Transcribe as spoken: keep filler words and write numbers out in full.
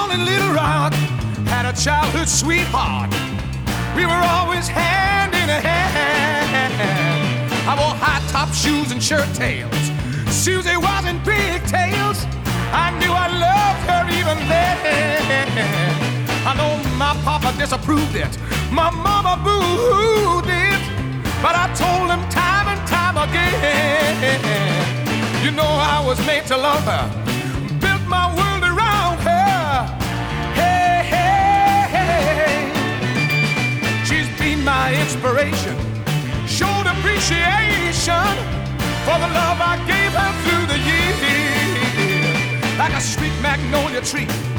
down in Little Rock, had a childhood sweetheart. We were always hand in hand. I wore high-top shoes and shirt tails. Susie was in pigtails. I knew I loved her even then. I know my papa disapproved it, my mama boo-hooed it, but I told him time and time again, you know I was made to love her, built my world around her. Hey, hey, hey. She's been my inspiration, showed appreciation for the love I gave her through the years. Like a sweet magnolia tree